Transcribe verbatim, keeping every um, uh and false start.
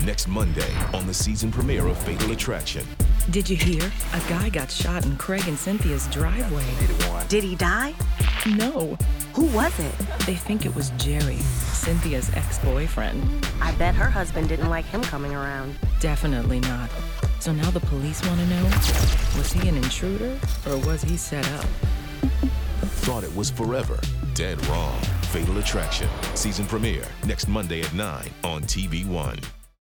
next Monday on the season premiere of Fatal Attraction. Did you hear? A guy got shot in Craig and Cynthia's driveway. Did he die? No. Who was it? They think it was Jerry, Cynthia's ex-boyfriend. I bet her husband didn't like him coming around. Definitely not. So now the police want to know, was he an intruder or was he set up? Thought it was forever. Dead wrong. Fatal Attraction. Season premiere next Monday at nine on T V one.